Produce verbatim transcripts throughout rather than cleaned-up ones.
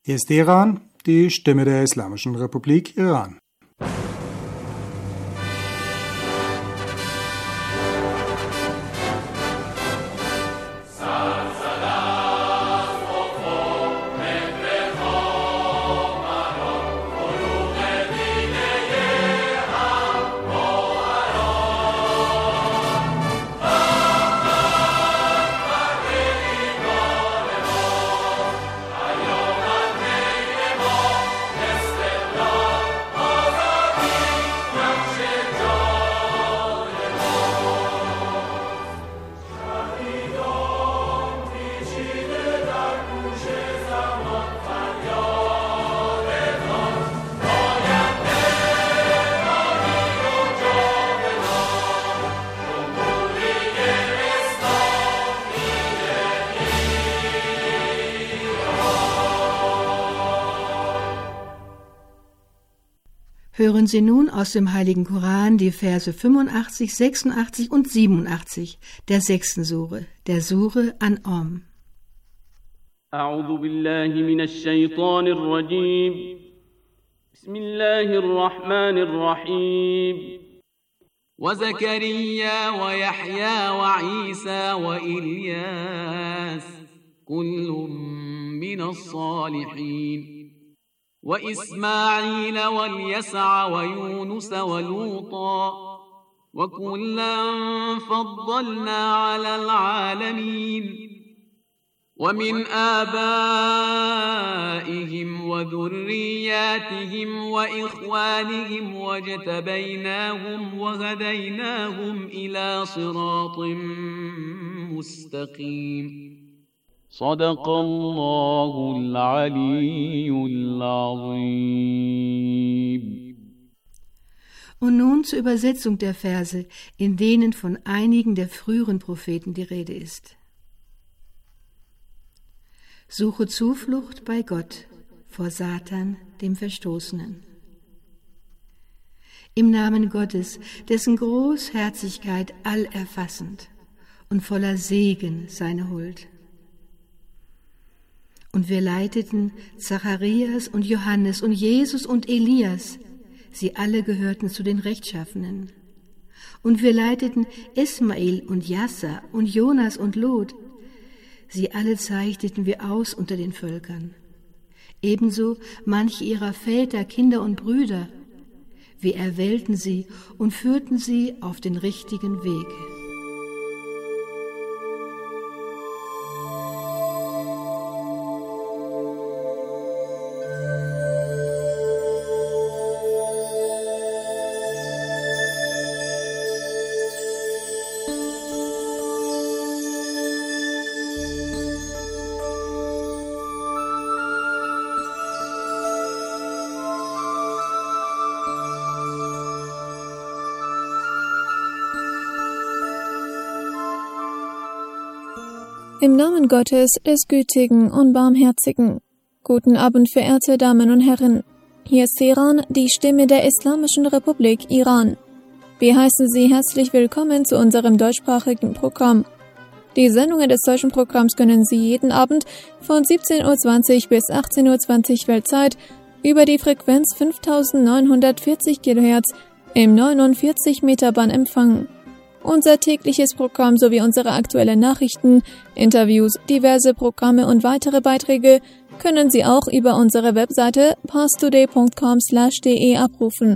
Hier ist Iran, die Stimme der Islamischen Republik Iran. Hören Sie nun aus dem Heiligen Koran die Verse fünfundachtzig, sechsundachtzig und siebenundachtzig der sechsten Sure, der Sure An'am. أعوذ بالله من الشيطان الرجيم بسم الله الرحمن الرحيم وزكريا ويحيى وعيسى وإلياس كل من الصالحين وإسماعيل واليسع ويونس ولوطا وكلا فضلنا على العالمين ومن آبائهم وذرياتهم وإخوانهم واجتبيناهم وهديناهم إلى صراط مستقيم صدق الله العلي العظيم. Und nun zur Übersetzung der Verse, in denen von einigen der früheren Propheten die Rede ist. Suche Zuflucht bei Gott vor Satan, dem Verstoßenen. Im Namen Gottes, dessen Großherzigkeit allerfassend und voller Segen seine Huld. Und wir leiteten Zacharias und Johannes und Jesus und Elias, sie alle gehörten zu den Rechtschaffenen. Und wir leiteten Ismail und Jassa und Jonas und Lot, sie alle zeichneten wir aus unter den Völkern. Ebenso manche ihrer Väter, Kinder und Brüder, wir erwählten sie und führten sie auf den richtigen Weg. Im Namen Gottes, des Gütigen und Barmherzigen. Guten Abend, verehrte Damen und Herren. Hier ist Iran, die Stimme der Islamischen Republik Iran. Wir heißen Sie herzlich willkommen zu unserem deutschsprachigen Programm. Die Sendungen des deutschen Programms können Sie jeden Abend von siebzehn Uhr zwanzig bis achtzehn Uhr zwanzig Weltzeit über die Frequenz fünftausendneunhundertvierzig Kilohertz im neunundvierzig Meter Band empfangen. Unser tägliches Programm sowie unsere aktuellen Nachrichten, Interviews, diverse Programme und weitere Beiträge können Sie auch über unsere Webseite parstoday punkt com slash de abrufen.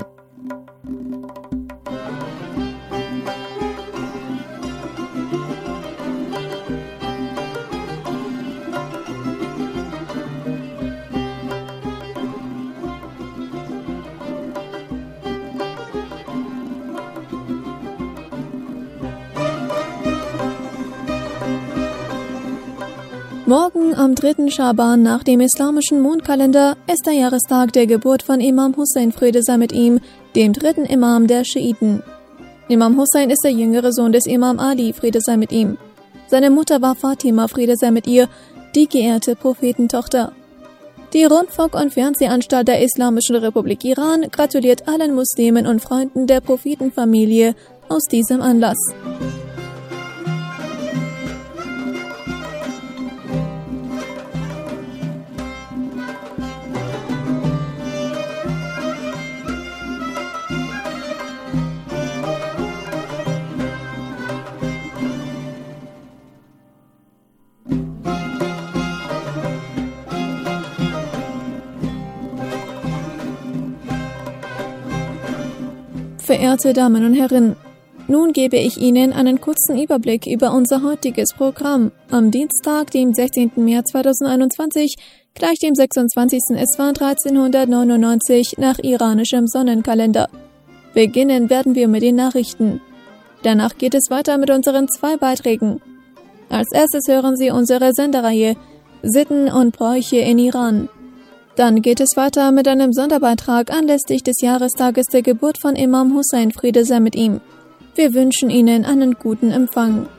Morgen am dritten Schaban nach dem islamischen Mondkalender ist der Jahrestag der Geburt von Imam Hussein, Friede sei mit ihm, dem dritten Imam der Schiiten. Imam Hussein ist der jüngere Sohn des Imam Ali, Friede sei mit ihm. Seine Mutter war Fatima, Friede sei mit ihr, die geehrte Prophetentochter. Die Rundfunk- und Fernsehanstalt der Islamischen Republik Iran gratuliert allen Muslimen und Freunden der Prophetenfamilie aus diesem Anlass. Verehrte Damen und Herren, nun gebe ich Ihnen einen kurzen Überblick über unser heutiges Programm am Dienstag, dem sechzehnten März zweitausendeinundzwanzig, gleich dem sechsundzwanzigsten Esfand dreizehnhundertneunundneunzig nach iranischem Sonnenkalender. Beginnen werden wir mit den Nachrichten. Danach geht es weiter mit unseren zwei Beiträgen. Als erstes hören Sie unsere Sendereihe Sitten und Bräuche in Iran. Dann geht es weiter mit einem Sonderbeitrag anlässlich des Jahrestages der Geburt von Imam Hussein, Friede sei mit ihm. Wir wünschen Ihnen einen guten Empfang.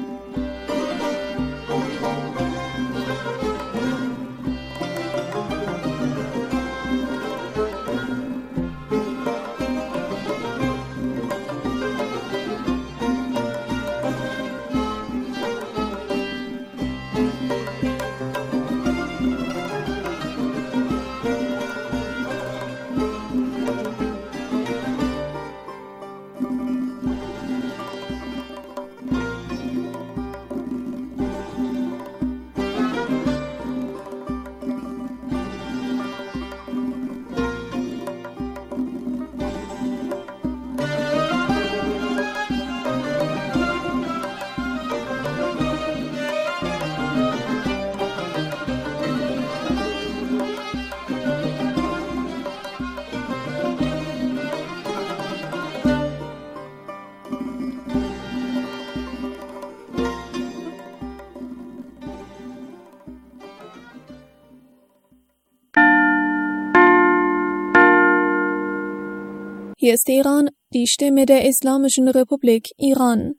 Hier ist Teheran, die Stimme der Islamischen Republik Iran.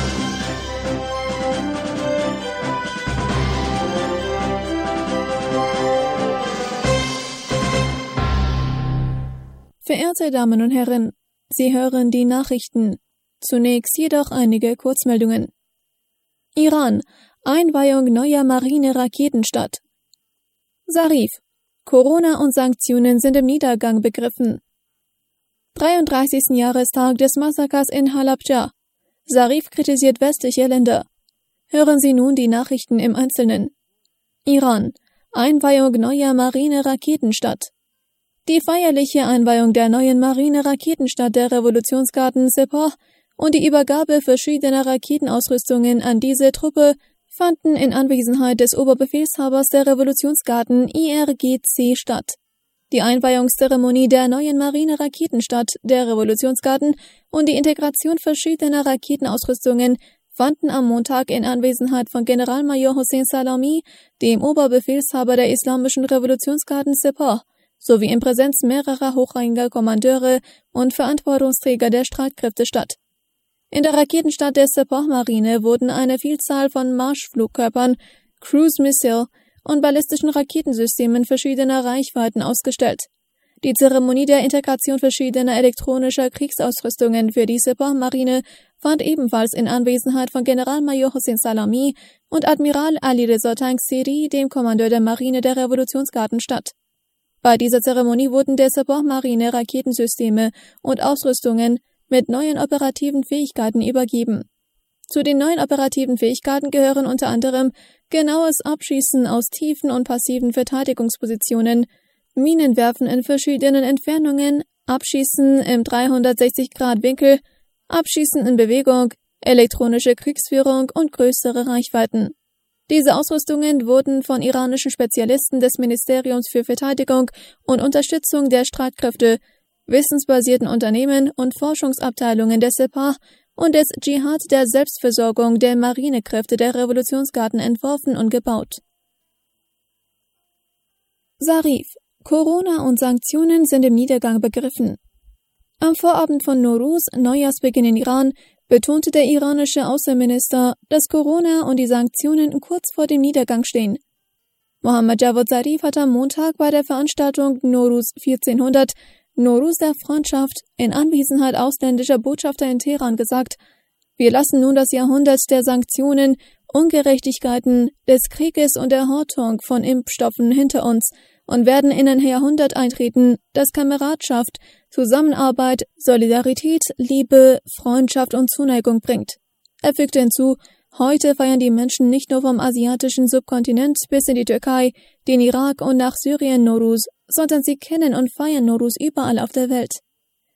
Verehrte Damen und Herren, Sie hören die Nachrichten. Zunächst jedoch einige Kurzmeldungen. Iran, Einweihung neuer Marine-Raketenstadt. Zarif, Corona und Sanktionen sind im Niedergang begriffen. dreiunddreißigsten Jahrestag des Massakers in Halabja. Zarif kritisiert westliche Länder. Hören Sie nun die Nachrichten im Einzelnen. Iran, Einweihung neuer Marine-Raketenstadt. Die feierliche Einweihung der neuen Marine-Raketenstadt der Revolutionsgarden Sepah und die Übergabe verschiedener Raketenausrüstungen an diese Truppe fanden in Anwesenheit des Oberbefehlshabers der Revolutionsgarden I R G C statt. Die Einweihungszeremonie der neuen Marine-Raketenstadt der Revolutionsgarden und die Integration verschiedener Raketenausrüstungen fanden am Montag in Anwesenheit von Generalmajor Hossein Salami, dem Oberbefehlshaber der Islamischen Revolutionsgarden Sepah, sowie in Präsenz mehrerer hochrangiger Kommandeure und Verantwortungsträger der Streitkräfte statt. In der Raketenstadt der Sepah-Marine wurden eine Vielzahl von Marschflugkörpern, Cruise Missile und ballistischen Raketensystemen verschiedener Reichweiten ausgestellt. Die Zeremonie der Integration verschiedener elektronischer Kriegsausrüstungen für die Sepah-Marine fand ebenfalls in Anwesenheit von Generalmajor Hossein Salami und Admiral Ali Reza Tangsiri, dem Kommandeur der Marine der Revolutionsgarden, statt. Bei dieser Zeremonie wurden der Sepah-Marine Raketensysteme und Ausrüstungen mit neuen operativen Fähigkeiten übergeben. Zu den neuen operativen Fähigkeiten gehören unter anderem genaues Abschießen aus tiefen und passiven Verteidigungspositionen, Minenwerfen in verschiedenen Entfernungen, Abschießen im dreihundertsechzig Grad Winkel, Abschießen in Bewegung, elektronische Kriegsführung und größere Reichweiten. Diese Ausrüstungen wurden von iranischen Spezialisten des Ministeriums für Verteidigung und Unterstützung der Streitkräfte, wissensbasierten Unternehmen und Forschungsabteilungen des Sepah und des Dschihad der Selbstversorgung der Marinekräfte der Revolutionsgarden entworfen und gebaut. Zarif, Corona und Sanktionen sind im Niedergang begriffen. Am Vorabend von Nowruz, Neujahrsbeginn in Iran, betonte der iranische Außenminister, dass Corona und die Sanktionen kurz vor dem Niedergang stehen. Mohammad Javad Zarif hat am Montag bei der Veranstaltung Nowruz vierzehnhundert, Nowruz der Freundschaft, in Anwesenheit ausländischer Botschafter in Teheran gesagt: Wir lassen nun das Jahrhundert der Sanktionen, Ungerechtigkeiten, des Krieges und der Hortung von Impfstoffen hinter uns und werden in ein Jahrhundert eintreten, das Kameradschaft, Zusammenarbeit, Solidarität, Liebe, Freundschaft und Zuneigung bringt. Er fügte hinzu: Heute feiern die Menschen nicht nur vom asiatischen Subkontinent bis in die Türkei, den Irak und nach Syrien Nowruz, sondern sie kennen und feiern Nowruz überall auf der Welt.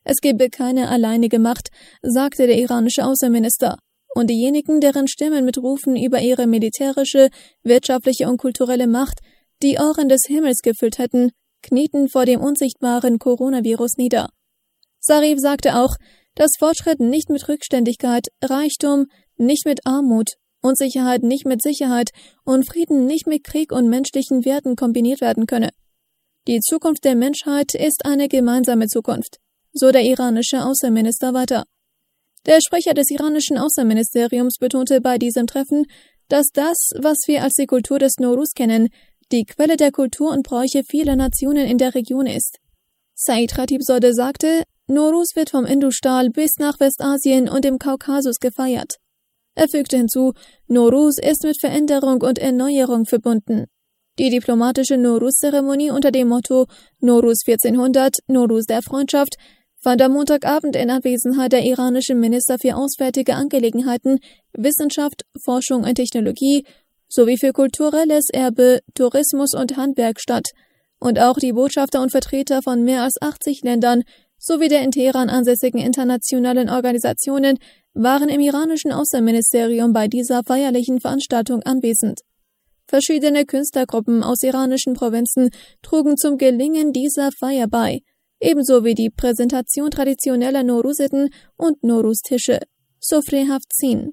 Es gebe keine alleinige Macht, sagte der iranische Außenminister. Und diejenigen, deren Stimmen mit Rufen über ihre militärische, wirtschaftliche und kulturelle Macht die Ohren des Himmels gefüllt hätten, knieten vor dem unsichtbaren Coronavirus nieder. Zarif sagte auch, dass Fortschritt nicht mit Rückständigkeit, Reichtum nicht mit Armut, Unsicherheit nicht mit Sicherheit und Frieden nicht mit Krieg und menschlichen Werten kombiniert werden könne. Die Zukunft der Menschheit ist eine gemeinsame Zukunft, so der iranische Außenminister weiter. Der Sprecher des iranischen Außenministeriums betonte bei diesem Treffen, dass das, was wir als die Kultur des Nowruz kennen, die Quelle der Kultur und Bräuche vieler Nationen in der Region ist. Said Khatibzadeh sagte, Nowruz wird vom Industal bis nach Westasien und im Kaukasus gefeiert. Er fügte hinzu, Nowruz ist mit Veränderung und Erneuerung verbunden. Die diplomatische Nowruz-Zeremonie unter dem Motto Nowruz vierzehnhundert, Nowruz der Freundschaft, fand am Montagabend in Abwesenheit der iranischen Minister für Auswärtige Angelegenheiten, Wissenschaft, Forschung und Technologie sowie für kulturelles Erbe, Tourismus und Handwerk statt, und auch die Botschafter und Vertreter von mehr als achtzig Ländern sowie der in Teheran ansässigen internationalen Organisationen waren im iranischen Außenministerium bei dieser feierlichen Veranstaltung anwesend. Verschiedene Künstlergruppen aus iranischen Provinzen trugen zum Gelingen dieser Feier bei, ebenso wie die Präsentation traditioneller Nowruz-Sitten und Nowruz-Tische. Sofre Haftzin.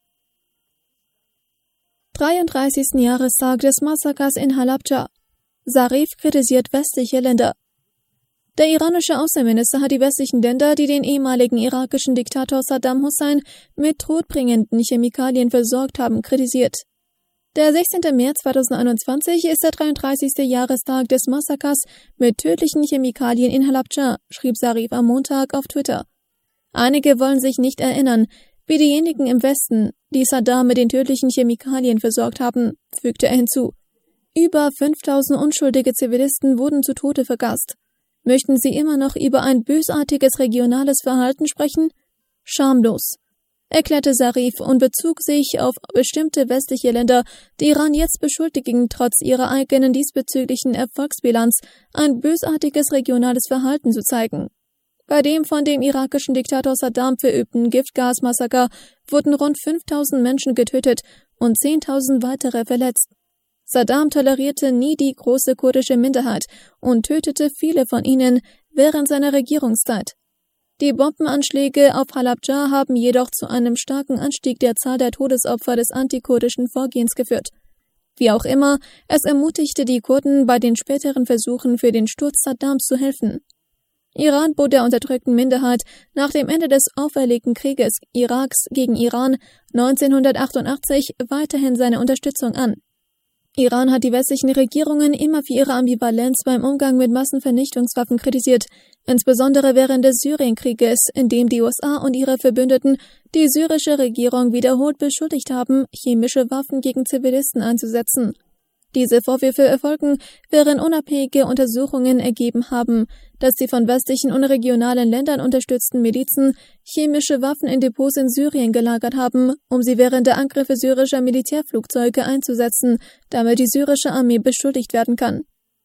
dreiunddreißigsten Jahrestag des Massakers in Halabja. Zarif kritisiert westliche Länder. Der iranische Außenminister hat die westlichen Länder, die den ehemaligen irakischen Diktator Saddam Hussein mit todbringenden Chemikalien versorgt haben, kritisiert. Der sechzehnten März zweitausendeinundzwanzig ist der dreiunddreißigste Jahrestag des Massakers mit tödlichen Chemikalien in Halabja, schrieb Zarif am Montag auf Twitter. Einige wollen sich nicht erinnern, wie diejenigen im Westen, die Saddam mit den tödlichen Chemikalien versorgt haben, fügte er hinzu. Über fünftausend unschuldige Zivilisten wurden zu Tode vergast. Möchten Sie immer noch über ein bösartiges regionales Verhalten sprechen? Schamlos, erklärte Zarif und bezog sich auf bestimmte westliche Länder, die Iran jetzt beschuldigen, trotz ihrer eigenen diesbezüglichen Erfolgsbilanz ein bösartiges regionales Verhalten zu zeigen. Bei dem von dem irakischen Diktator Saddam verübten Giftgasmassaker wurden rund fünftausend Menschen getötet und zehntausend weitere verletzt. Saddam tolerierte nie die große kurdische Minderheit und tötete viele von ihnen während seiner Regierungszeit. Die Bombenanschläge auf Halabja haben jedoch zu einem starken Anstieg der Zahl der Todesopfer des antikurdischen Vorgehens geführt. Wie auch immer, es ermutigte die Kurden bei den späteren Versuchen für den Sturz Saddams zu helfen. Iran bot der unterdrückten Minderheit nach dem Ende des auferlegten Krieges Iraks gegen Iran neunzehnhundertachtundachtzig weiterhin seine Unterstützung an. Iran hat die westlichen Regierungen immer für ihre Ambivalenz beim Umgang mit Massenvernichtungswaffen kritisiert, insbesondere während des Syrienkrieges, in dem die U S A und ihre Verbündeten die syrische Regierung wiederholt beschuldigt haben, chemische Waffen gegen Zivilisten einzusetzen. Diese Vorwürfe erfolgen, während unabhängige Untersuchungen ergeben haben, dass die von westlichen und regionalen Ländern unterstützten Milizen chemische Waffen in Depots in Syrien gelagert haben, um sie während der Angriffe syrischer Militärflugzeuge einzusetzen, damit die syrische Armee beschuldigt werden kann.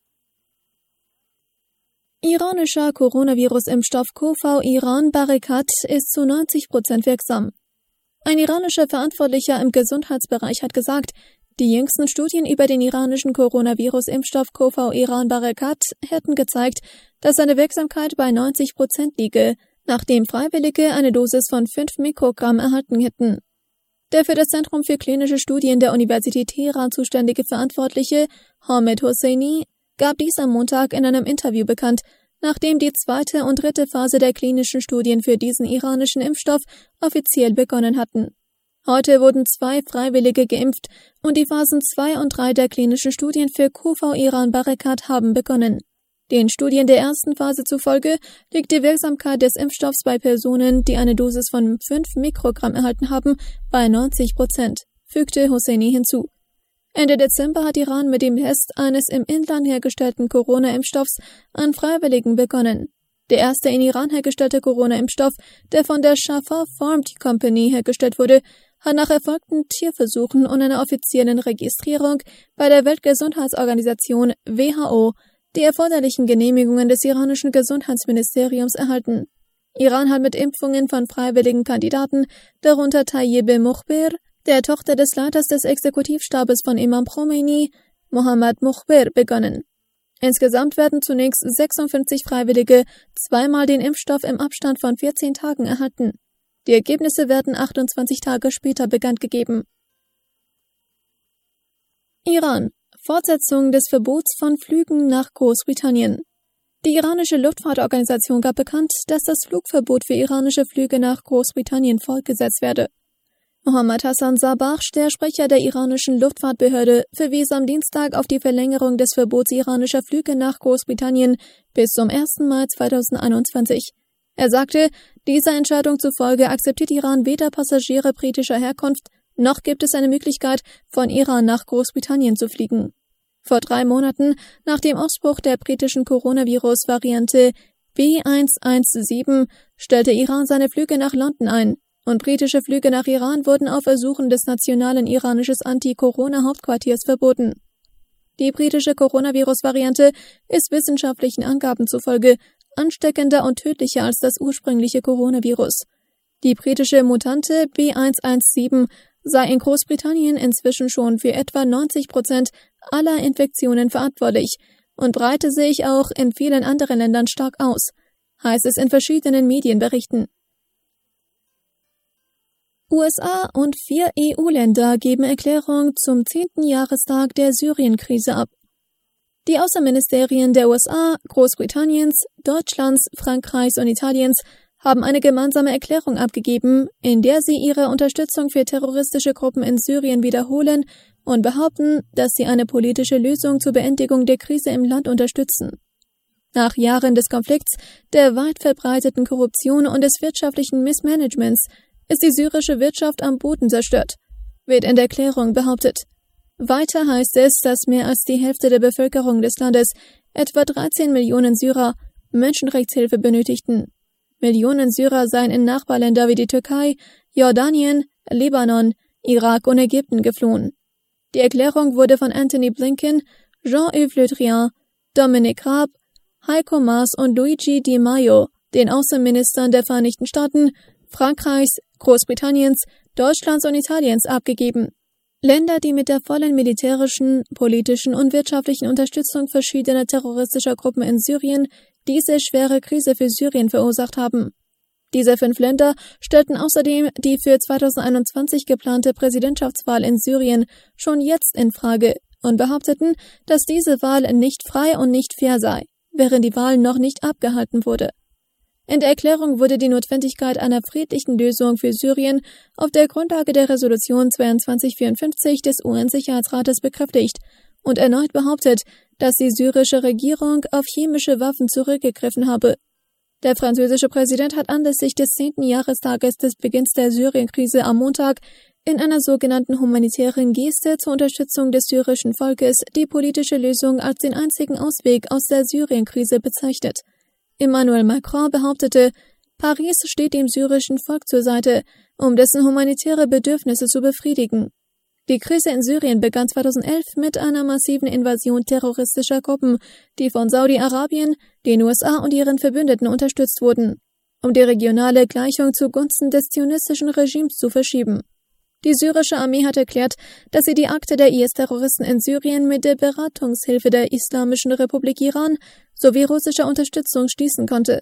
Iranischer Coronavirus-Impfstoff Kofau Iran Barakat ist zu neunzig Prozent wirksam. Ein iranischer Verantwortlicher im Gesundheitsbereich hat gesagt, die jüngsten Studien über den iranischen Coronavirus-Impfstoff Kofau Iran Barakat hätten gezeigt, dass seine Wirksamkeit bei neunzig Prozent liege, nachdem Freiwillige eine Dosis von fünf Mikrogramm erhalten hätten. Der für das Zentrum für klinische Studien der Universität Teheran zuständige Verantwortliche, Hamed Hosseini, gab dies am Montag in einem Interview bekannt, nachdem die zweite und dritte Phase der klinischen Studien für diesen iranischen Impfstoff offiziell begonnen hatten. Heute wurden zwei Freiwillige geimpft und die Phasen zwei und drei der klinischen Studien für Kofau Iran Barakat haben begonnen. Den Studien der ersten Phase zufolge liegt die Wirksamkeit des Impfstoffs bei Personen, die eine Dosis von fünf Mikrogramm erhalten haben, bei neunzig Prozent, fügte Hosseini hinzu. Ende Dezember hat Iran mit dem Test eines im Inland hergestellten Corona-Impfstoffs an Freiwilligen begonnen. Der erste in Iran hergestellte Corona-Impfstoff, der von der Shafa Pharm Company hergestellt wurde, hat nach erfolgten Tierversuchen und einer offiziellen Registrierung bei der Weltgesundheitsorganisation W H O die erforderlichen Genehmigungen des iranischen Gesundheitsministeriums erhalten. Iran hat mit Impfungen von freiwilligen Kandidaten, darunter Tayyib Mukhbir, der Tochter des Leiters des Exekutivstabes von Imam Khomeini, Mohammad Mukhbir, begonnen. Insgesamt werden zunächst sechsundfünfzig Freiwillige zweimal den Impfstoff im Abstand von vierzehn Tagen erhalten. Die Ergebnisse werden achtundzwanzig Tage später bekannt gegeben. Iran. Fortsetzung des Verbots von Flügen nach Großbritannien. Die iranische Luftfahrtorganisation gab bekannt, dass das Flugverbot für iranische Flüge nach Großbritannien fortgesetzt werde. Mohammad Hassan Sabah, der Sprecher der iranischen Luftfahrtbehörde, verwies am Dienstag auf die Verlängerung des Verbots iranischer Flüge nach Großbritannien bis zum ersten Mai zweitausendeinundzwanzig. Er sagte, dieser Entscheidung zufolge akzeptiert Iran weder Passagiere britischer Herkunft, noch gibt es eine Möglichkeit, von Iran nach Großbritannien zu fliegen. Vor drei Monaten, nach dem Ausbruch der britischen Coronavirus-Variante B eins eins sieben, stellte Iran seine Flüge nach London ein, und britische Flüge nach Iran wurden auf Ersuchen des nationalen iranisches Anti-Corona-Hauptquartiers verboten. Die britische Coronavirus-Variante ist wissenschaftlichen Angaben zufolge ansteckender und tödlicher als das ursprüngliche Coronavirus. Die britische Mutante B eins eins sieben sei in Großbritannien inzwischen schon für etwa neunzig Prozent aller Infektionen verantwortlich und breite sich auch in vielen anderen Ländern stark aus, heißt es in verschiedenen Medienberichten. U S A und vier E U-Länder geben Erklärung zum zehnten Jahrestag der Syrien-Krise ab. Die Außenministerien der U S A, Großbritanniens, Deutschlands, Frankreichs und Italiens haben eine gemeinsame Erklärung abgegeben, in der sie ihre Unterstützung für terroristische Gruppen in Syrien wiederholen und behaupten, dass sie eine politische Lösung zur Beendigung der Krise im Land unterstützen. Nach Jahren des Konflikts, der weit verbreiteten Korruption und des wirtschaftlichen Missmanagements ist die syrische Wirtschaft am Boden zerstört, wird in der Erklärung behauptet. Weiter heißt es, dass mehr als die Hälfte der Bevölkerung des Landes, etwa dreizehn Millionen Syrer, Menschenrechtshilfe benötigten. Millionen Syrer seien in Nachbarländer wie die Türkei, Jordanien, Libanon, Irak und Ägypten geflohen. Die Erklärung wurde von Anthony Blinken, Jean-Yves Le Drian, Dominic Raab, Heiko Maas und Luigi Di Maio, den Außenministern der Vereinigten Staaten, Frankreichs, Großbritanniens, Deutschlands und Italiens abgegeben. Länder, die mit der vollen militärischen, politischen und wirtschaftlichen Unterstützung verschiedener terroristischer Gruppen in Syrien diese schwere Krise für Syrien verursacht haben. Diese fünf Länder stellten außerdem die für zweitausendeinundzwanzig geplante Präsidentschaftswahl in Syrien schon jetzt in Frage und behaupteten, dass diese Wahl nicht frei und nicht fair sei, während die Wahl noch nicht abgehalten wurde. In der Erklärung wurde die Notwendigkeit einer friedlichen Lösung für Syrien auf der Grundlage der Resolution zweiundzwanzig vierundfünfzig des U N-Sicherheitsrates bekräftigt und erneut behauptet, dass die syrische Regierung auf chemische Waffen zurückgegriffen habe. Der französische Präsident hat anlässlich des zehnten Jahrestages des Beginns der Syrien-Krise am Montag in einer sogenannten humanitären Geste zur Unterstützung des syrischen Volkes die politische Lösung als den einzigen Ausweg aus der Syrien-Krise bezeichnet. Emmanuel Macron behauptete, Paris steht dem syrischen Volk zur Seite, um dessen humanitäre Bedürfnisse zu befriedigen. Die Krise in Syrien begann zweitausendelf mit einer massiven Invasion terroristischer Gruppen, die von Saudi-Arabien, den U S A und ihren Verbündeten unterstützt wurden, um die regionale Gleichung zugunsten des zionistischen Regimes zu verschieben. Die syrische Armee hat erklärt, dass sie die Akte der I S-Terroristen in Syrien mit der Beratungshilfe der Islamischen Republik Iran sowie russischer Unterstützung schließen konnte.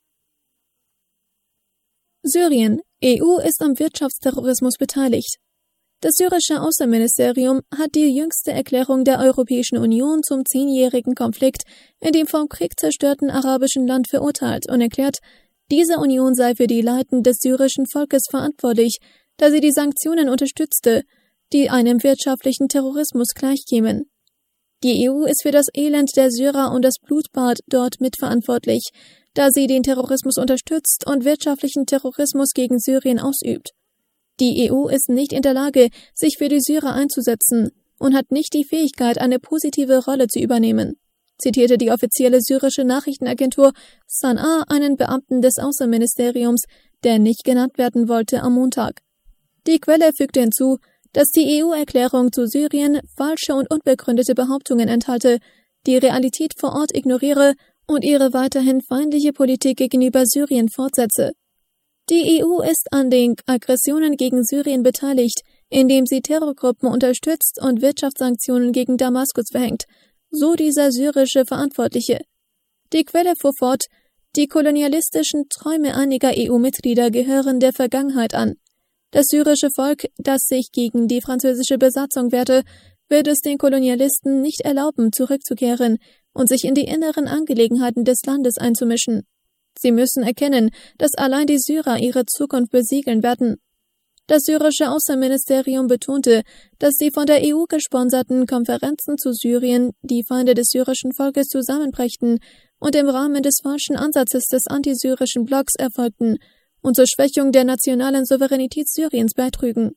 Syrien. E U ist am Wirtschaftsterrorismus beteiligt. Das syrische Außenministerium hat die jüngste Erklärung der Europäischen Union zum zehnjährigen Konflikt in dem vom Krieg zerstörten arabischen Land verurteilt und erklärt, diese Union sei für die Leiden des syrischen Volkes verantwortlich, da sie die Sanktionen unterstützte, die einem wirtschaftlichen Terrorismus gleichkämen. Die E U ist für das Elend der Syrer und das Blutbad dort mitverantwortlich, da sie den Terrorismus unterstützt und wirtschaftlichen Terrorismus gegen Syrien ausübt. Die E U ist nicht in der Lage, sich für die Syrer einzusetzen und hat nicht die Fähigkeit, eine positive Rolle zu übernehmen, zitierte die offizielle syrische Nachrichtenagentur San'a einen Beamten des Außenministeriums, der nicht genannt werden wollte, am Montag. Die Quelle fügte hinzu, dass die E U-Erklärung zu Syrien falsche und unbegründete Behauptungen enthalte, die Realität vor Ort ignoriere und ihre weiterhin feindliche Politik gegenüber Syrien fortsetze. Die E U ist an den Aggressionen gegen Syrien beteiligt, indem sie Terrorgruppen unterstützt und Wirtschaftssanktionen gegen Damaskus verhängt, so dieser syrische Verantwortliche. Die Quelle fuhr fort: Die kolonialistischen Träume einiger E U-Mitglieder gehören der Vergangenheit an. Das syrische Volk, das sich gegen die französische Besatzung wehrte, wird es den Kolonialisten nicht erlauben, zurückzukehren und sich in die inneren Angelegenheiten des Landes einzumischen. Sie müssen erkennen, dass allein die Syrer ihre Zukunft besiegeln werden. Das syrische Außenministerium betonte, dass die von der E U gesponserten Konferenzen zu Syrien die Feinde des syrischen Volkes zusammenbrächten und im Rahmen des falschen Ansatzes des antisyrischen Blocks erfolgten und zur Schwächung der nationalen Souveränität Syriens beitrügen.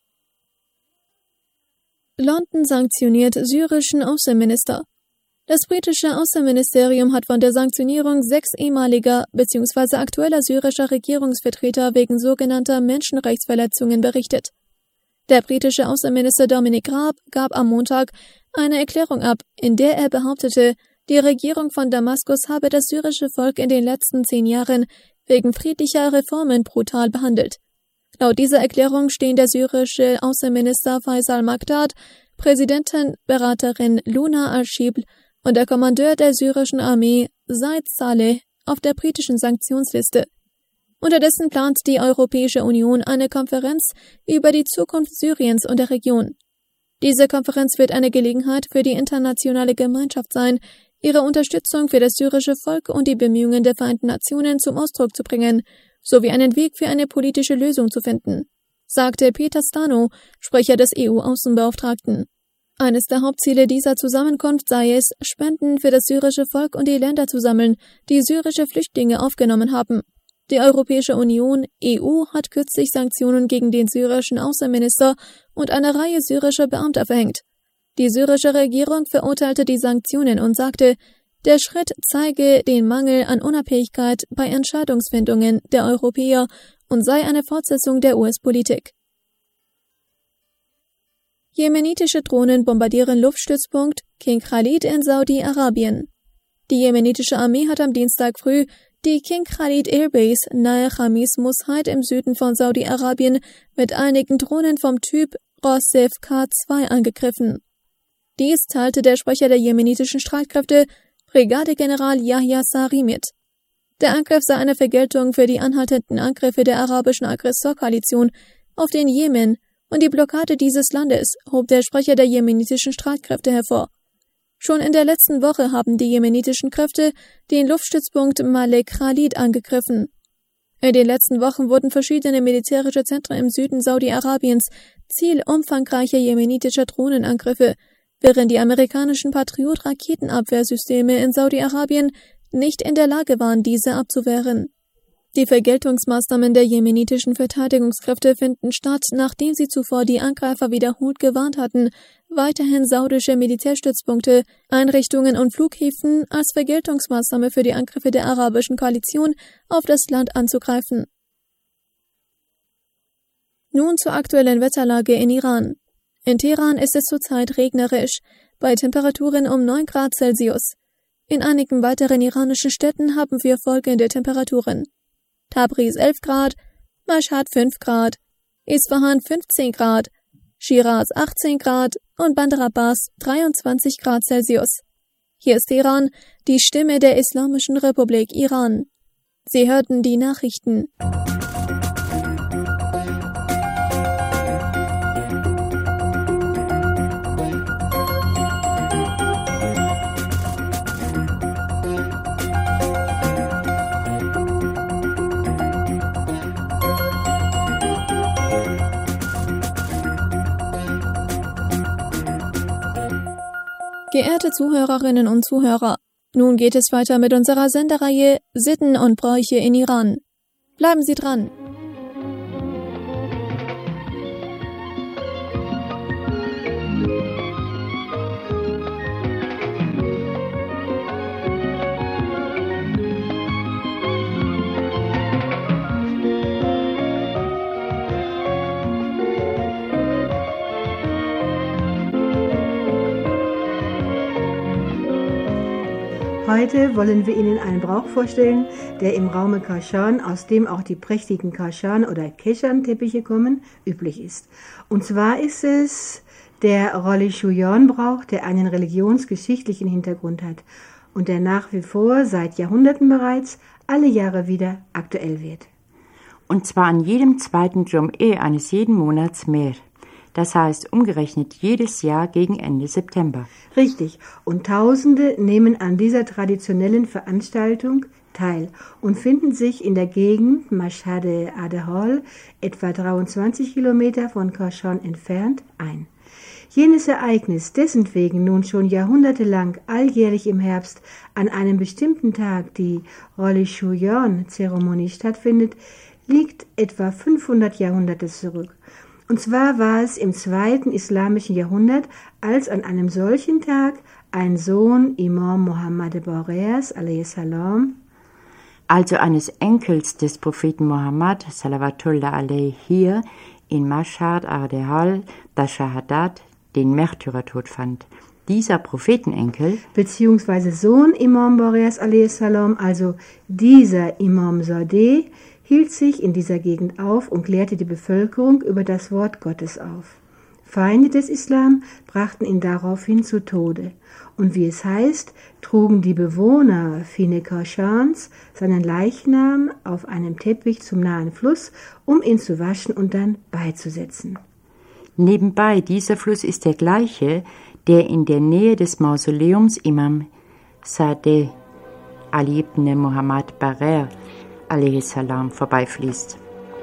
London sanktioniert syrischen Außenminister. Das britische Außenministerium hat von der Sanktionierung sechs ehemaliger bzw. aktueller syrischer Regierungsvertreter wegen sogenannter Menschenrechtsverletzungen berichtet. Der britische Außenminister Dominic Raab gab am Montag eine Erklärung ab, in der er behauptete, die Regierung von Damaskus habe das syrische Volk in den letzten zehn Jahren wegen friedlicher Reformen brutal behandelt. Laut dieser Erklärung stehen der syrische Außenminister Faisal Maqdad, Präsidentenberaterin Luna al-Shibl und der Kommandeur der syrischen Armee Said Saleh auf der britischen Sanktionsliste. Unterdessen plant die Europäische Union eine Konferenz über die Zukunft Syriens und der Region. Diese Konferenz wird eine Gelegenheit für die internationale Gemeinschaft sein, ihre Unterstützung für das syrische Volk und die Bemühungen der Vereinten Nationen zum Ausdruck zu bringen, sowie einen Weg für eine politische Lösung zu finden, sagte Peter Stano, Sprecher des E U-Außenbeauftragten. Eines der Hauptziele dieser Zusammenkunft sei es, Spenden für das syrische Volk und die Länder zu sammeln, die syrische Flüchtlinge aufgenommen haben. Die Europäische Union, E U, hat kürzlich Sanktionen gegen den syrischen Außenminister und eine Reihe syrischer Beamter verhängt. Die syrische Regierung verurteilte die Sanktionen und sagte, der Schritt zeige den Mangel an Unabhängigkeit bei Entscheidungsfindungen der Europäer und sei eine Fortsetzung der U S-Politik. Jemenitische Drohnen bombardieren Luftstützpunkt King Khalid in Saudi-Arabien. Die jemenitische Armee hat am Dienstag früh die King Khalid Airbase nahe Khamis Musheit im Süden von Saudi-Arabien mit einigen Drohnen vom Typ Rossef K zwei angegriffen. Dies teilte der Sprecher der jemenitischen Streitkräfte, Brigadegeneral Yahya Sari, mit. Der Angriff sei eine Vergeltung für die anhaltenden Angriffe der arabischen Aggressorkoalition auf den Jemen und die Blockade dieses Landes, hob der Sprecher der jemenitischen Streitkräfte hervor. Schon in der letzten Woche haben die jemenitischen Kräfte den Luftstützpunkt Malek Khalid angegriffen. In den letzten Wochen wurden verschiedene militärische Zentren im Süden Saudi-Arabiens Ziel umfangreicher jemenitischer Drohnenangriffe, während die amerikanischen Patriot-Raketenabwehrsysteme in Saudi-Arabien nicht in der Lage waren, diese abzuwehren. Die Vergeltungsmaßnahmen der jemenitischen Verteidigungskräfte finden statt, nachdem sie zuvor die Angreifer wiederholt gewarnt hatten, weiterhin saudische Militärstützpunkte, Einrichtungen und Flughäfen als Vergeltungsmaßnahme für die Angriffe der arabischen Koalition auf das Land anzugreifen. Nun zur aktuellen Wetterlage in Iran. In Teheran ist es zurzeit regnerisch, bei Temperaturen um neun Grad Celsius. In einigen weiteren iranischen Städten haben wir folgende Temperaturen: Tabriz elf Grad, Mashhad fünf Grad, Isfahan fünfzehn Grad, Shiraz achtzehn Grad und Bandar Abbas dreiundzwanzig Grad Celsius. Hier ist Teheran, die Stimme der Islamischen Republik Iran. Sie hörten die Nachrichten. Geehrte Zuhörerinnen und Zuhörer, nun geht es weiter mit unserer Sendereihe Sitten und Bräuche in Iran. Bleiben Sie dran! Heute wollen wir Ihnen einen Brauch vorstellen, der im Raume Kashan, aus dem auch die prächtigen Kashan- oder Keshan-Teppiche kommen, üblich ist. Und zwar ist es der Rolli Shuyon-Brauch, der einen religionsgeschichtlichen Hintergrund hat und der nach wie vor seit Jahrhunderten bereits alle Jahre wieder aktuell wird. Und zwar an jedem zweiten Jum'e eines jeden Monats mehr. Das heißt umgerechnet jedes Jahr gegen Ende September. Richtig. Und Tausende nehmen an dieser traditionellen Veranstaltung teil und finden sich in der Gegend Mashhad Adehol, etwa dreiundzwanzig Kilometer von Kashan entfernt, ein. Jenes Ereignis, dessen wegen nun schon jahrhundertelang alljährlich im Herbst an einem bestimmten Tag die Rolli Shuyon-Zeremonie stattfindet, liegt etwa fünfhundert Jahrhunderte zurück. Und zwar war es im zweiten islamischen Jahrhundert, als an einem solchen Tag ein Sohn Imam Mohammed Baqers, a.s., also eines Enkels des Propheten Mohammed, Salawatullah alayhi, hier in Mashhad Adehol, das Shahadat, den Märtyrertod fand. Dieser Prophetenenkel, beziehungsweise Sohn Imam Baqers, a.s., also dieser Imam Sadeh, hielt sich in dieser Gegend auf und klärte die Bevölkerung über das Wort Gottes auf. Feinde des Islam brachten ihn daraufhin zu Tode. Und wie es heißt, trugen die Bewohner Fine Kashans seinen Leichnam auf einem Teppich zum nahen Fluss, um ihn zu waschen und dann beizusetzen. Nebenbei, dieser Fluss ist der gleiche, der in der Nähe des Mausoleums Imam Sadeh Ali ibn Muhammad Baqir a.s. vorbeifließt.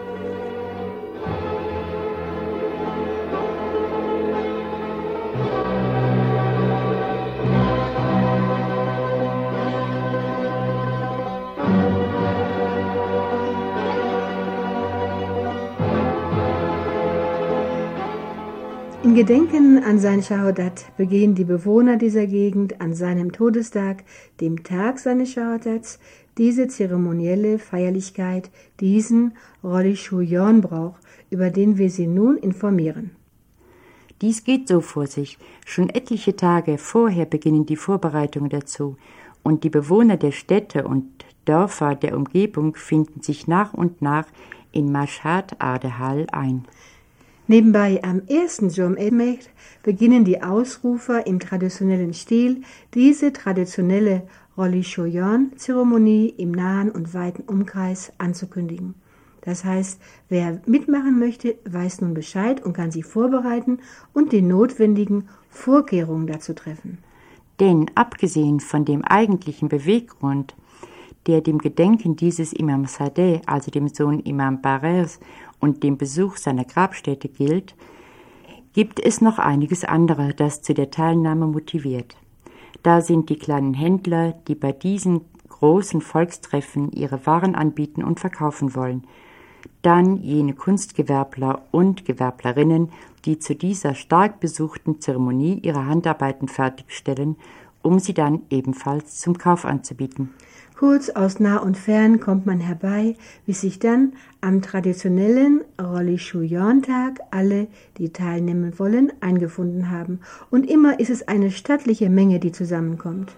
Im Gedenken an sein Shahadat begehen die Bewohner dieser Gegend an seinem Todestag, dem Tag seines Shahadats, diese zeremonielle Feierlichkeit, diesen Rolli Shuyon-Brauch, über den wir Sie nun informieren. Dies geht so vor sich. Schon etliche Tage vorher beginnen die Vorbereitungen dazu und die Bewohner der Städte und Dörfer der Umgebung finden sich nach und nach in Mashhad Adehol ein. Nebenbei am ersten Jum'e beginnen die Ausrufer im traditionellen Stil, diese traditionelle Rolli Shuyon-Zeremonie im nahen und weiten Umkreis anzukündigen. Das heißt, wer mitmachen möchte, weiß nun Bescheid und kann sich vorbereiten und die notwendigen Vorkehrungen dazu treffen. Denn abgesehen von dem eigentlichen Beweggrund, der dem Gedenken dieses Imam Sadeh, also dem Sohn Imam Baqers, und dem Besuch seiner Grabstätte gilt, gibt es noch einiges andere, das zu der Teilnahme motiviert. Da sind die kleinen Händler, die bei diesen großen Volkstreffen ihre Waren anbieten und verkaufen wollen. Dann jene Kunstgewerbler und Gewerblerinnen, die zu dieser stark besuchten Zeremonie ihre Handarbeiten fertigstellen, um sie dann ebenfalls zum Kauf anzubieten. Kurz aus nah und fern kommt man herbei, bis sich dann am traditionellen Rolli Shuyon-Tag alle, die teilnehmen wollen, eingefunden haben. Und immer ist es eine stattliche Menge, die zusammenkommt.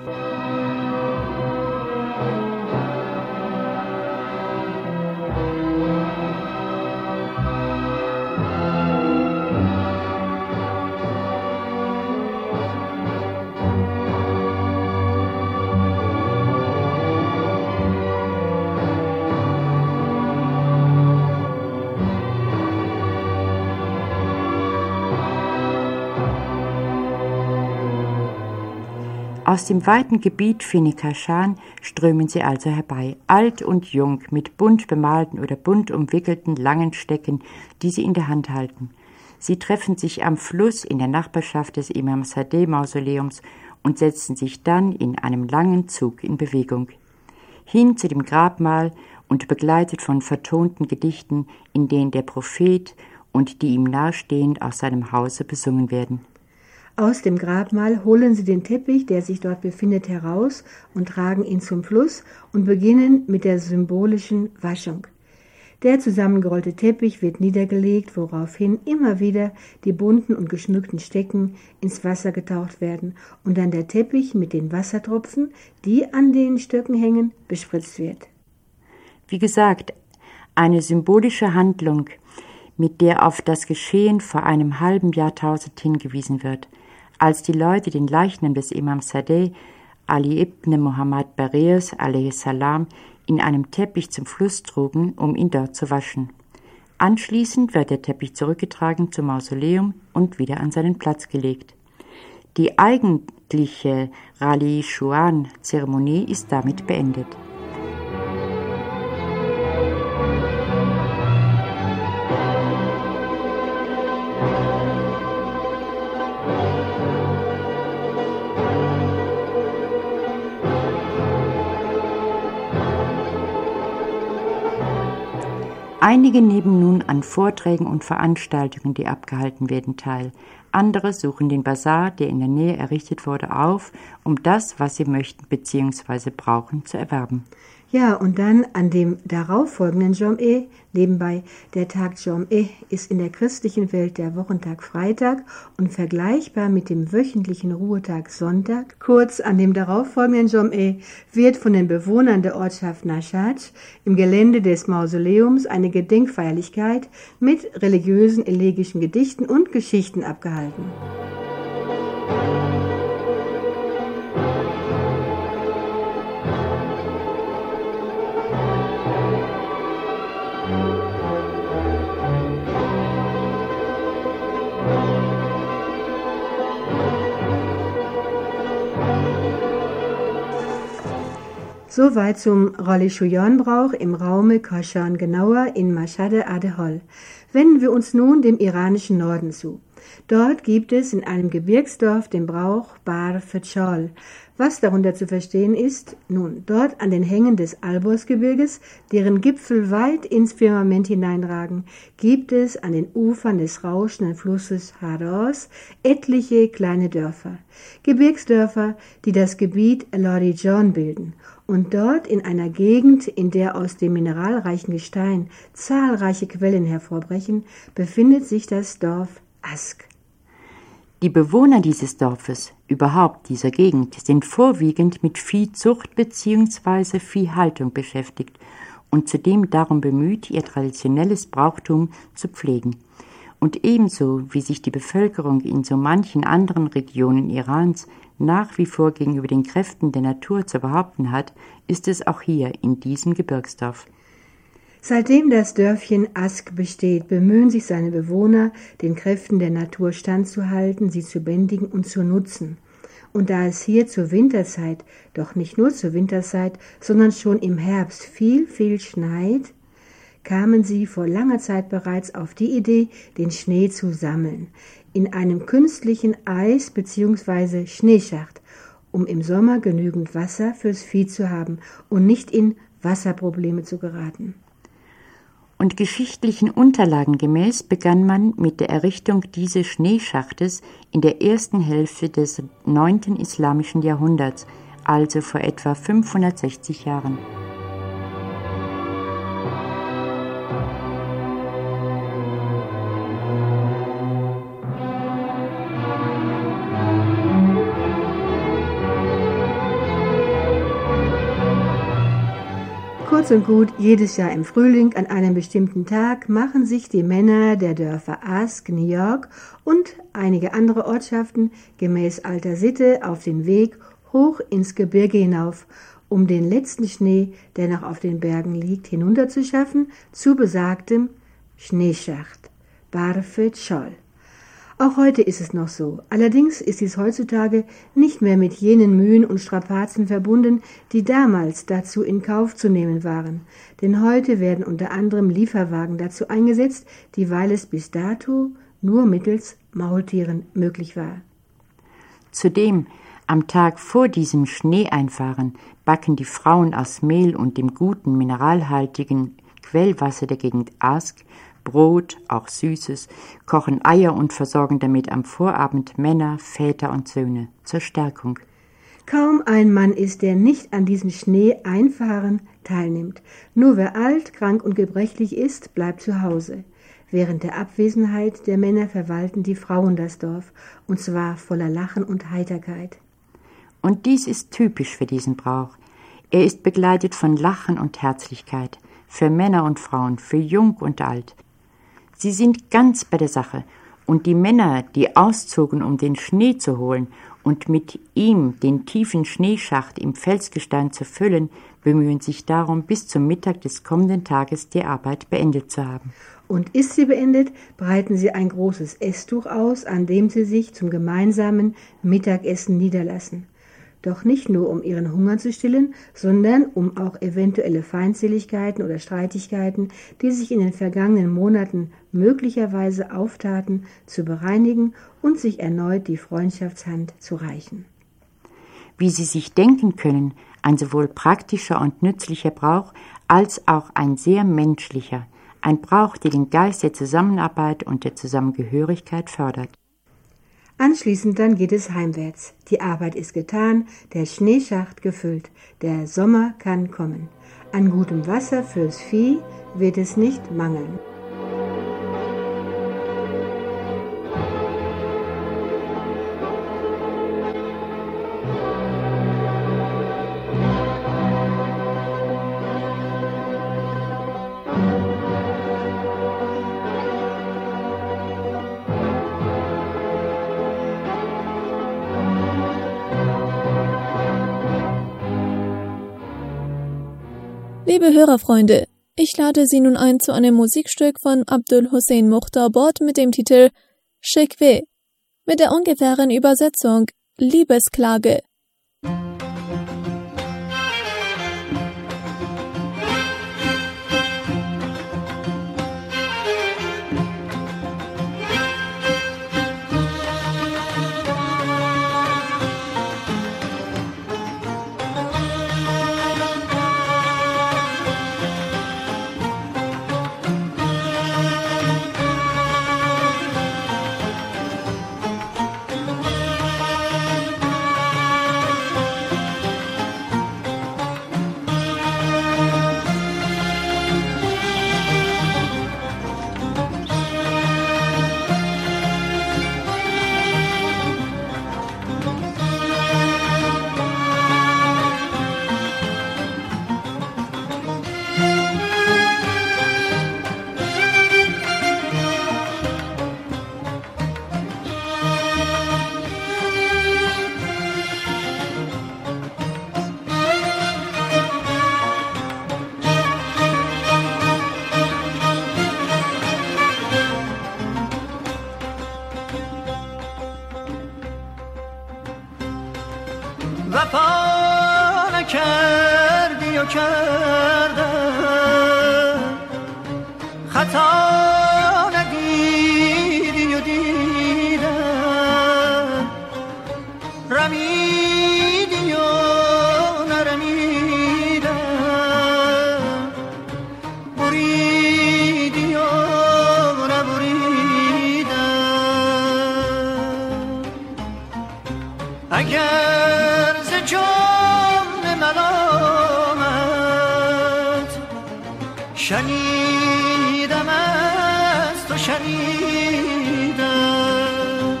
Aus dem weiten Gebiet Fine Kashan strömen sie also herbei, alt und jung, mit bunt bemalten oder bunt umwickelten langen Stecken, die sie in der Hand halten. Sie treffen sich am Fluss in der Nachbarschaft des Imam Sadeh-Mausoleums und setzen sich dann in einem langen Zug in Bewegung. Hin zu dem Grabmal und begleitet von vertonten Gedichten, in denen der Prophet und die ihm nahestehend aus seinem Hause besungen werden. Aus dem Grabmal holen sie den Teppich, der sich dort befindet, heraus und tragen ihn zum Fluss und beginnen mit der symbolischen Waschung. Der zusammengerollte Teppich wird niedergelegt, woraufhin immer wieder die bunten und geschmückten Stecken ins Wasser getaucht werden und dann der Teppich mit den Wassertropfen, die an den Stöcken hängen, bespritzt wird. Wie gesagt, eine symbolische Handlung, mit der auf das Geschehen vor einem halben Jahrtausend hingewiesen wird, als die Leute den Leichnam des Imam Sadeh, Ali ibn Muhammad Bareers alayhis salam, in einem Teppich zum Fluss trugen, um ihn dort zu waschen. Anschließend wird der Teppich zurückgetragen zum Mausoleum und wieder an seinen Platz gelegt. Die eigentliche Rali Shuan-Zeremonie ist damit beendet. Einige nehmen nun an Vorträgen und Veranstaltungen, die abgehalten werden, teil. Andere suchen den Basar, der in der Nähe errichtet wurde, auf, um das, was sie möchten bzw. brauchen, zu erwerben. Ja, und dann an dem darauffolgenden Jom'eh, nebenbei, der Tag Jom'eh ist in der christlichen Welt der Wochentag Freitag und vergleichbar mit dem wöchentlichen Ruhetag Sonntag. Kurz an dem darauffolgenden Jom'eh wird von den Bewohnern der Ortschaft Nashaj im Gelände des Mausoleums eine Gedenkfeierlichkeit mit religiösen, elegischen Gedichten und Geschichten abgehalten. Soweit zum Rali Shuyan-Brauch im Raume Kashan genauer in Mashhad Adehol. Wenden wir uns nun dem iranischen Norden zu. Dort gibt es in einem Gebirgsdorf den Brauch Barf Chol. Was darunter zu verstehen ist? Nun, dort an den Hängen des Alborsgebirges, deren Gipfel weit ins Firmament hineinragen, gibt es an den Ufern des rauschenden Flusses Haros etliche kleine Dörfer. Gebirgsdörfer, die das Gebiet Lorijan bilden. Und dort in einer Gegend, in der aus dem mineralreichen Gestein zahlreiche Quellen hervorbrechen, befindet sich das Dorf Ask. Die Bewohner dieses Dorfes, überhaupt dieser Gegend, sind vorwiegend mit Viehzucht bzw. Viehhaltung beschäftigt und zudem darum bemüht, ihr traditionelles Brauchtum zu pflegen. Und ebenso wie sich die Bevölkerung in so manchen anderen Regionen Irans nach wie vor gegenüber den Kräften der Natur zu behaupten hat, ist es auch hier in diesem Gebirgsdorf. Seitdem das Dörfchen Ask besteht, bemühen sich seine Bewohner, den Kräften der Natur standzuhalten, sie zu bändigen und zu nutzen. Und da es hier zur Winterzeit, doch nicht nur zur Winterzeit, sondern schon im Herbst viel, viel schneit, kamen sie vor langer Zeit bereits auf die Idee, den Schnee zu sammeln, in einem künstlichen Eis- bzw. Schneeschacht, um im Sommer genügend Wasser fürs Vieh zu haben und nicht in Wasserprobleme zu geraten. Und geschichtlichen Unterlagen gemäß begann man mit der Errichtung dieses Schneeschachtes in der ersten Hälfte des neunten islamischen Jahrhunderts, also vor etwa fünfhundertsechzig Jahren. Kurz und gut, jedes Jahr im Frühling an einem bestimmten Tag machen sich die Männer der Dörfer Ask, New York und einige andere Ortschaften gemäß alter Sitte auf den Weg hoch ins Gebirge hinauf, um den letzten Schnee, der noch auf den Bergen liegt, hinunterzuschaffen zu besagtem Schneeschacht, Barf Chol. Auch heute ist es noch so. Allerdings ist dies heutzutage nicht mehr mit jenen Mühen und Strapazen verbunden, die damals dazu in Kauf zu nehmen waren. Denn heute werden unter anderem Lieferwagen dazu eingesetzt, dieweil es bis dato nur mittels Maultieren möglich war. Zudem, am Tag vor diesem Schneeeinfahren backen die Frauen aus Mehl und dem guten, mineralhaltigen Quellwasser der Gegend Ask Brot, auch Süßes, kochen Eier und versorgen damit am Vorabend Männer, Väter und Söhne zur Stärkung. Kaum ein Mann ist, der nicht an diesem Schnee-Einfahren teilnimmt. Nur wer alt, krank und gebrechlich ist, bleibt zu Hause. Während der Abwesenheit der Männer verwalten die Frauen das Dorf, und zwar voller Lachen und Heiterkeit. Und dies ist typisch für diesen Brauch. Er ist begleitet von Lachen und Herzlichkeit, für Männer und Frauen, für Jung und Alt. Sie sind ganz bei der Sache, und die Männer, die auszogen, um den Schnee zu holen und mit ihm den tiefen Schneeschacht im Felsgestein zu füllen, bemühen sich darum, bis zum Mittag des kommenden Tages die Arbeit beendet zu haben. Und ist sie beendet, breiten sie ein großes Esstuch aus, an dem sie sich zum gemeinsamen Mittagessen niederlassen. Doch nicht nur, um ihren Hunger zu stillen, sondern um auch eventuelle Feindseligkeiten oder Streitigkeiten, die sich in den vergangenen Monaten möglicherweise auftaten, zu bereinigen und sich erneut die Freundschaftshand zu reichen. Wie Sie sich denken können, ein sowohl praktischer und nützlicher Brauch als auch ein sehr menschlicher, ein Brauch, der den Geist der Zusammenarbeit und der Zusammengehörigkeit fördert. Anschließend dann geht es heimwärts. Die Arbeit ist getan, der Schneeschacht gefüllt, der Sommer kann kommen. An gutem Wasser fürs Vieh wird es nicht mangeln. Liebe Hörerfreunde, ich lade Sie nun ein zu einem Musikstück von Abdul Hussein Mukhtar-Bot mit dem Titel Shikwe, mit der ungefähren Übersetzung Liebesklage. وفا نکردی و کردم خطا ندیدی و دیدم رمیدی و نرمیدم بریدی و نبریدم اگر شنیدم از تو شنیدم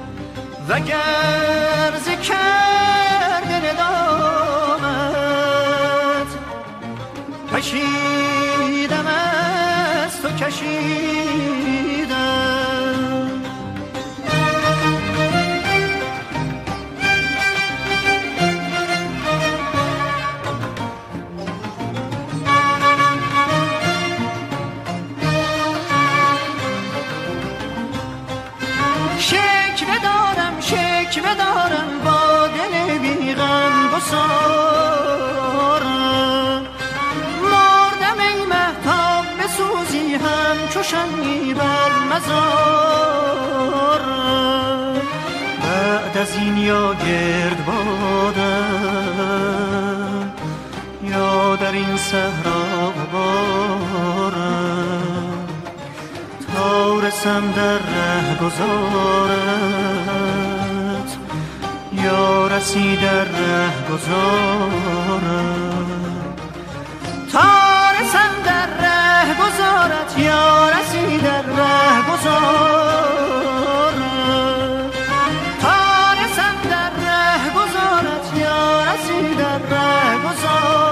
وگر ز کرد ندامت کشیدم از تو کشیدم شکوه دارم با دل بی غم گسارم مردم ای مهتاب بسوزی همچو شمعی بر مزارم بعد از این یا گرد بادم یا در این صحرا بارم تا رسم در ره گذارت یا رسید ره گذارت تا رسم در ره گذارت یا رسید ره گذارت تا رسم در ره گذارت یا رسید ره گذارت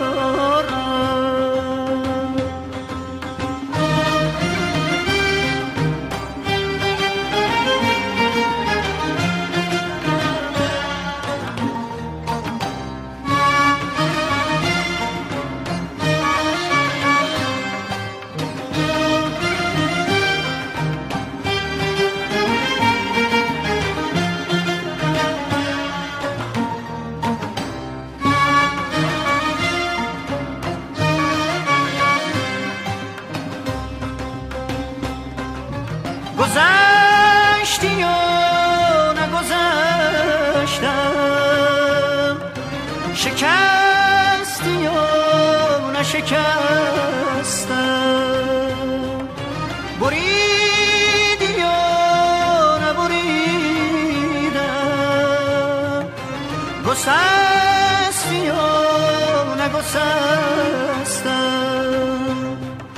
گذشتی و نگذشتم شکستی و نشکستم بریدی و نبریدم گسستی و نگسستم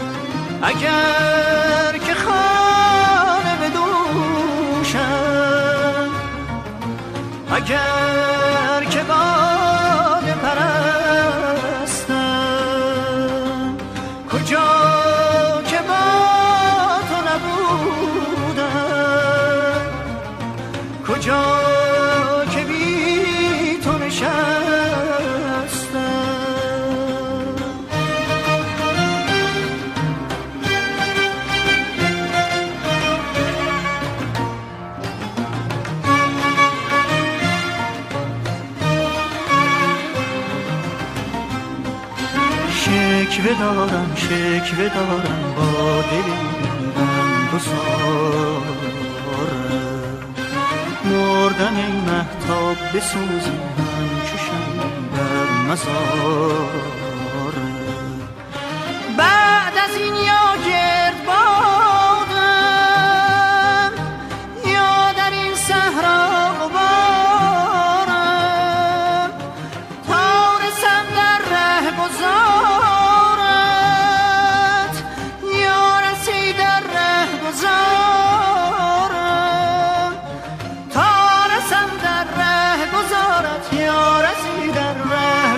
اگر که اگر که باد پرستم کجا که با تو نبودم کجا که بی تو نشستم شکوه دارم شکوه دارم با دلم گسارم مردم ای مهتاب بسوزی من چو شمع بر مزارم بعد از این یا گرد بادم یا در این صحرا غبارم تا رسم در ره گذارم گذارم تا رسم در ره گذارت یا رسی در ره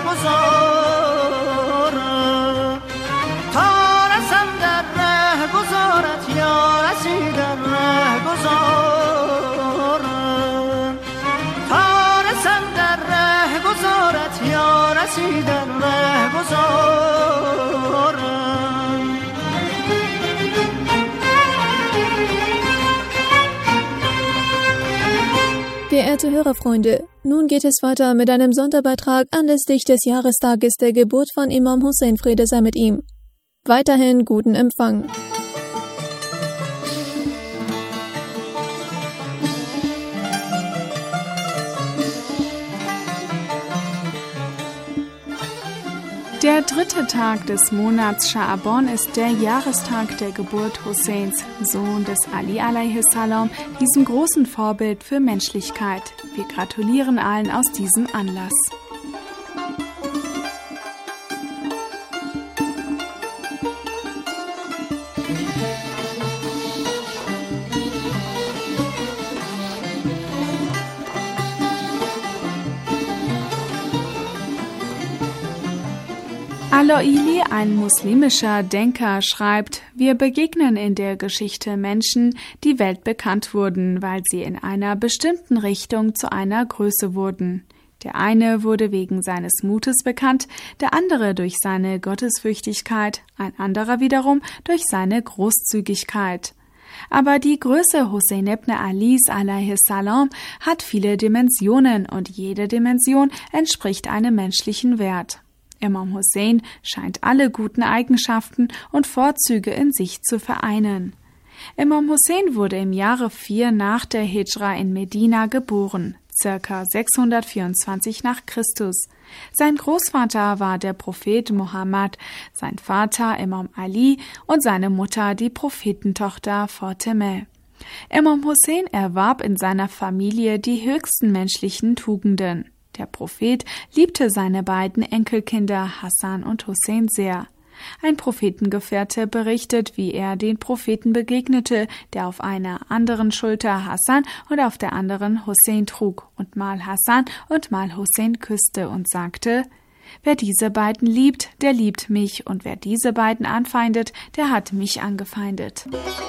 گذارم تا رسم در ره گذارت یا رسی در ره گذارم تا رسم در ره گذارت یا رسی در ره گذارم. Geehrte Hörerfreunde, nun geht es weiter mit einem Sonderbeitrag anlässlich des Jahrestages der Geburt von Imam Hussein, Friede sei mit ihm. Weiterhin guten Empfang. Der dritte Tag des Monats Scha'aban ist der Jahrestag der Geburt Husseins, Sohn des Ali alaihi salam, diesem großen Vorbild für Menschlichkeit. Wir gratulieren allen aus diesem Anlass. Al-Aili, ein muslimischer Denker, schreibt, wir begegnen in der Geschichte Menschen, die weltbekannt wurden, weil sie in einer bestimmten Richtung zu einer Größe wurden. Der eine wurde wegen seines Mutes bekannt, der andere durch seine Gottesfürchtigkeit, ein anderer wiederum durch seine Großzügigkeit. Aber die Größe Hussein ibn Alis alaihi salam hat viele Dimensionen und jede Dimension entspricht einem menschlichen Wert. Imam Hussein scheint alle guten Eigenschaften und Vorzüge in sich zu vereinen. Imam Hussein wurde im Jahre vier nach der Hijra in Medina geboren, circa sechshundertvierundzwanzig nach Christus. Sein Großvater war der Prophet Mohammed, sein Vater Imam Ali und seine Mutter die Prophetentochter Fatemeh. Imam Hussein erwarb in seiner Familie die höchsten menschlichen Tugenden. Der Prophet liebte seine beiden Enkelkinder Hassan und Hussein sehr. Ein Prophetengefährte berichtet, wie er den Propheten begegnete, der auf einer anderen Schulter Hassan und auf der anderen Hussein trug und mal Hassan und mal Hussein küsste und sagte: Wer diese beiden liebt, der liebt mich, und wer diese beiden anfeindet, der hat mich angefeindet.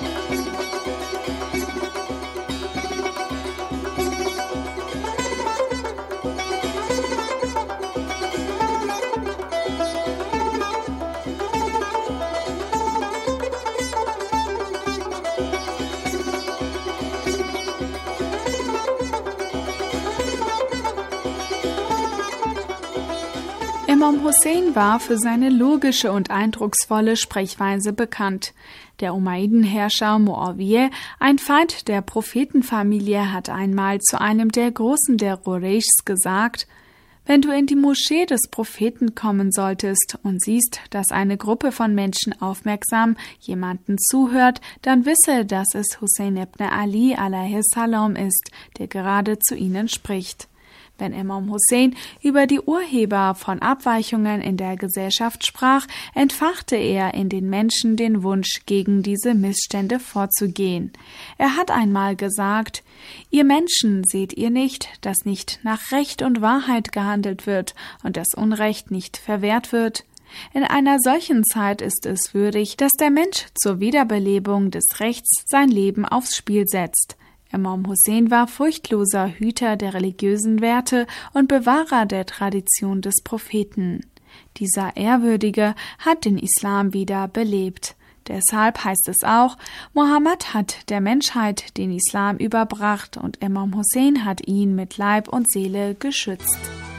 Imam Hussein war für seine logische und eindrucksvolle Sprechweise bekannt. Der Umayyaden-Herrscher Muawiyah, ein Feind der Prophetenfamilie, hat einmal zu einem der Großen der Qurayshs gesagt: Wenn du in die Moschee des Propheten kommen solltest und siehst, dass eine Gruppe von Menschen aufmerksam jemanden zuhört, dann wisse, dass es Hussein ibn Ali alayhis salam ist, der gerade zu ihnen spricht. Wenn Imam Hussein über die Urheber von Abweichungen in der Gesellschaft sprach, entfachte er in den Menschen den Wunsch, gegen diese Missstände vorzugehen. Er hat einmal gesagt: Ihr Menschen, seht ihr nicht, dass nicht nach Recht und Wahrheit gehandelt wird und das Unrecht nicht verwehrt wird? In einer solchen Zeit ist es würdig, dass der Mensch zur Wiederbelebung des Rechts sein Leben aufs Spiel setzt. Imam Hussein war furchtloser Hüter der religiösen Werte und Bewahrer der Tradition des Propheten. Dieser Ehrwürdige hat den Islam wieder belebt. Deshalb heißt es auch, Mohammed hat der Menschheit den Islam überbracht und Imam Hussein hat ihn mit Leib und Seele geschützt.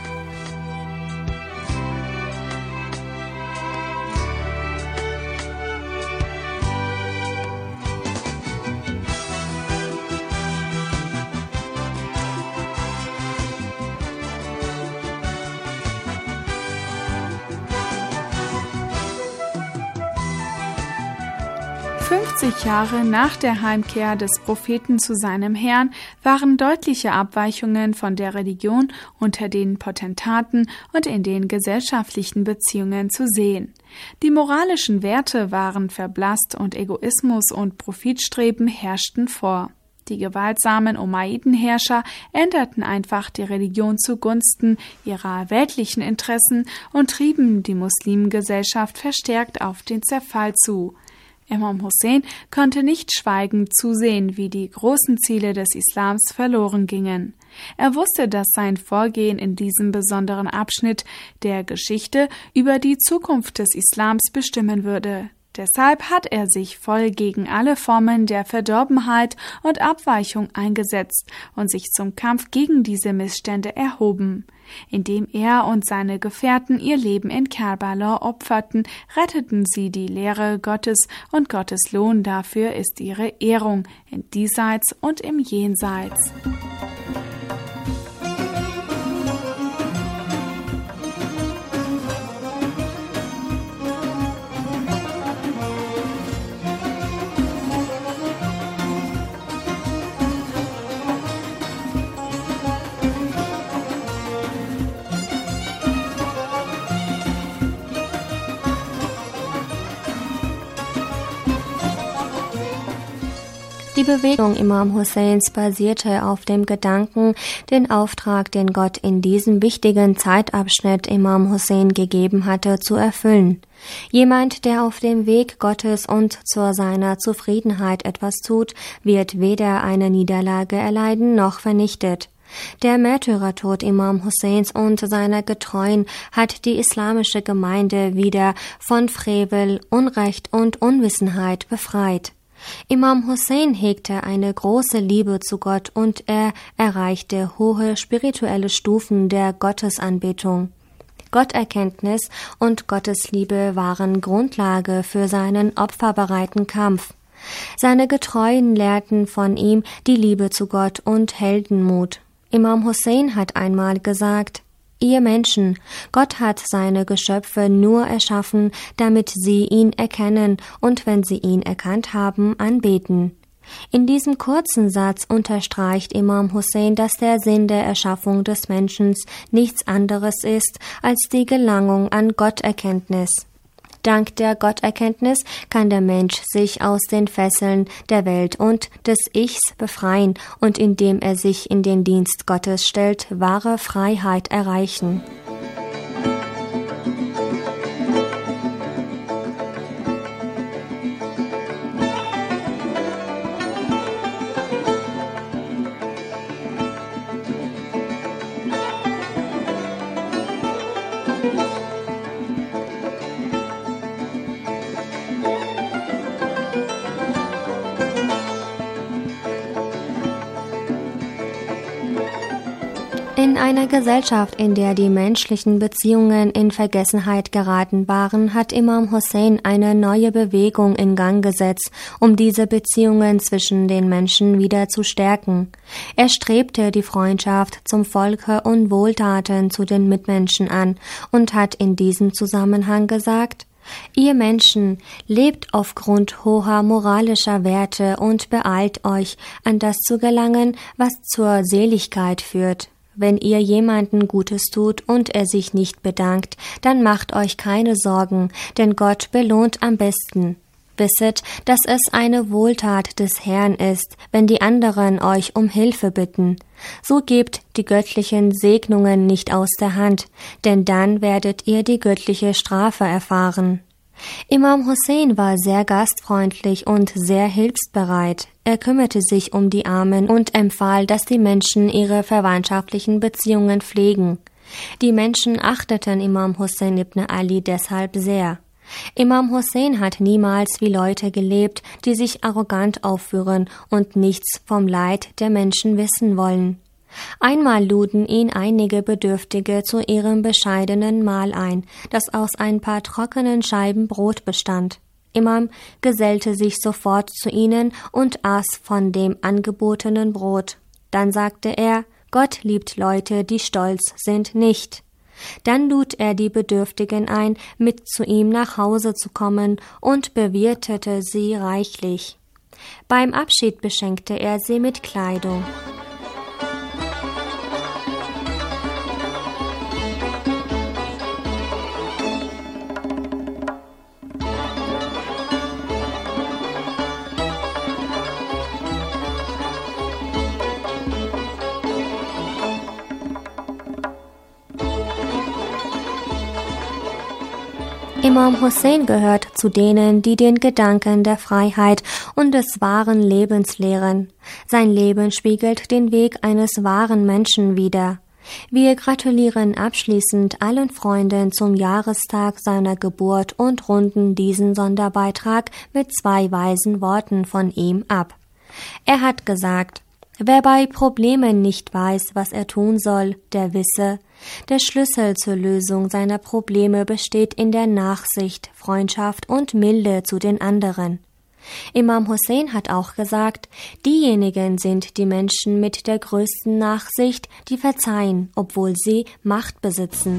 fünfzig Jahre nach der Heimkehr des Propheten zu seinem Herrn waren deutliche Abweichungen von der Religion unter den Potentaten und in den gesellschaftlichen Beziehungen zu sehen. Die moralischen Werte waren verblasst und Egoismus und Profitstreben herrschten vor. Die gewaltsamen Umayyaden-Herrscher änderten einfach die Religion zugunsten ihrer weltlichen Interessen und trieben die Muslimgesellschaft verstärkt auf den Zerfall zu. Imam Hussein konnte nicht schweigend zusehen, wie die großen Ziele des Islams verloren gingen. Er wusste, dass sein Vorgehen in diesem besonderen Abschnitt der Geschichte über die Zukunft des Islams bestimmen würde. Deshalb hat er sich voll gegen alle Formen der Verdorbenheit und Abweichung eingesetzt und sich zum Kampf gegen diese Missstände erhoben. Indem er und seine Gefährten ihr Leben in Kerbala opferten, retteten sie die Lehre Gottes, und Gottes Lohn dafür ist ihre Ehrung im Diesseits und im Jenseits. Die Bewegung Imam Husseins basierte auf dem Gedanken, den Auftrag, den Gott in diesem wichtigen Zeitabschnitt Imam Hussein gegeben hatte, zu erfüllen. Jemand, der auf dem Weg Gottes und zu seiner Zufriedenheit etwas tut, wird weder eine Niederlage erleiden noch vernichtet. Der Märtyrertod Imam Husseins und seiner Getreuen hat die islamische Gemeinde wieder von Frevel, Unrecht und Unwissenheit befreit. Imam Hussein hegte eine große Liebe zu Gott und er erreichte hohe spirituelle Stufen der Gottesanbetung. Gotterkenntnis und Gottesliebe waren Grundlage für seinen opferbereiten Kampf. Seine Getreuen lehrten von ihm die Liebe zu Gott und Heldenmut. Imam Hussein hat einmal gesagt: Ihr Menschen, Gott hat seine Geschöpfe nur erschaffen, damit sie ihn erkennen und wenn sie ihn erkannt haben, anbeten. In diesem kurzen Satz unterstreicht Imam Hussein, dass der Sinn der Erschaffung des Menschen nichts anderes ist als die Gelangung an Gotterkenntnis. Dank der Gotterkenntnis kann der Mensch sich aus den Fesseln der Welt und des Ichs befreien und indem er sich in den Dienst Gottes stellt, wahre Freiheit erreichen. In einer Gesellschaft, in der die menschlichen Beziehungen in Vergessenheit geraten waren, hat Imam Hussein eine neue Bewegung in Gang gesetzt, um diese Beziehungen zwischen den Menschen wieder zu stärken. Er strebte die Freundschaft zum Volke und Wohltaten zu den Mitmenschen an und hat in diesem Zusammenhang gesagt: Ihr Menschen, lebt aufgrund hoher moralischer Werte und beeilt euch, an das zu gelangen, was zur Seligkeit führt. Wenn ihr jemanden Gutes tut und er sich nicht bedankt, dann macht euch keine Sorgen, denn Gott belohnt am besten. Wisset, dass es eine Wohltat des Herrn ist, wenn die anderen euch um Hilfe bitten. So gebt die göttlichen Segnungen nicht aus der Hand, denn dann werdet ihr die göttliche Strafe erfahren. Imam Hussein war sehr gastfreundlich und sehr hilfsbereit. Er kümmerte sich um die Armen und empfahl, dass die Menschen ihre verwandtschaftlichen Beziehungen pflegen. Die Menschen achteten Imam Hussein ibn Ali deshalb sehr. Imam Hussein hat niemals wie Leute gelebt, die sich arrogant aufführen und nichts vom Leid der Menschen wissen wollen. Einmal luden ihn einige Bedürftige zu ihrem bescheidenen Mahl ein, das aus ein paar trockenen Scheiben Brot bestand. Imam gesellte sich sofort zu ihnen und aß von dem angebotenen Brot. Dann sagte er: Gott liebt Leute, die stolz sind, nicht. Dann lud er die Bedürftigen ein, mit zu ihm nach Hause zu kommen und bewirtete sie reichlich. Beim Abschied beschenkte er sie mit Kleidung. Imam Hussein gehört zu denen, die den Gedanken der Freiheit und des wahren Lebens lehren. Sein Leben spiegelt den Weg eines wahren Menschen wider. Wir gratulieren abschließend allen Freunden zum Jahrestag seiner Geburt und runden diesen Sonderbeitrag mit zwei weisen Worten von ihm ab. Er hat gesagt: Wer bei Problemen nicht weiß, was er tun soll, der wisse, der Schlüssel zur Lösung seiner Probleme besteht in der Nachsicht, Freundschaft und Milde zu den anderen. Imam Hussein hat auch gesagt, diejenigen sind die Menschen mit der größten Nachsicht, die verzeihen, obwohl sie Macht besitzen.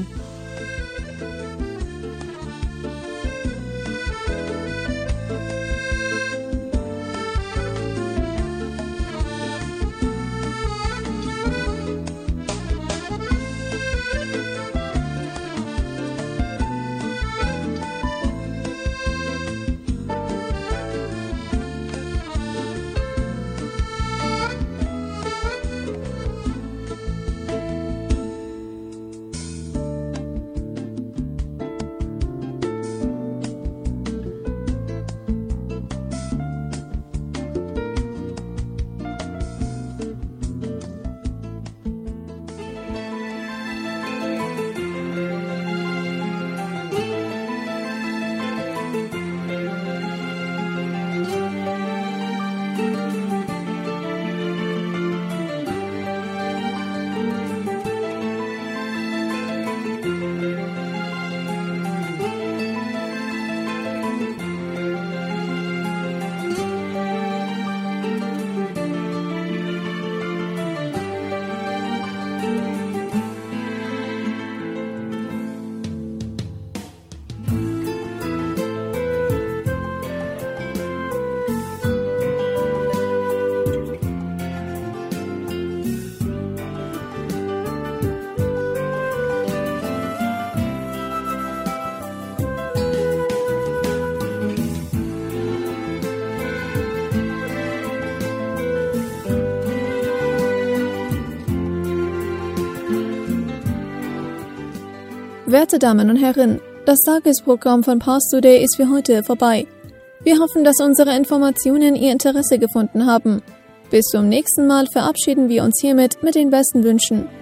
Werte Damen und Herren, das Tagesprogramm von Pars Today ist für heute vorbei. Wir hoffen, dass unsere Informationen Ihr Interesse gefunden haben. Bis zum nächsten Mal verabschieden wir uns hiermit mit den besten Wünschen.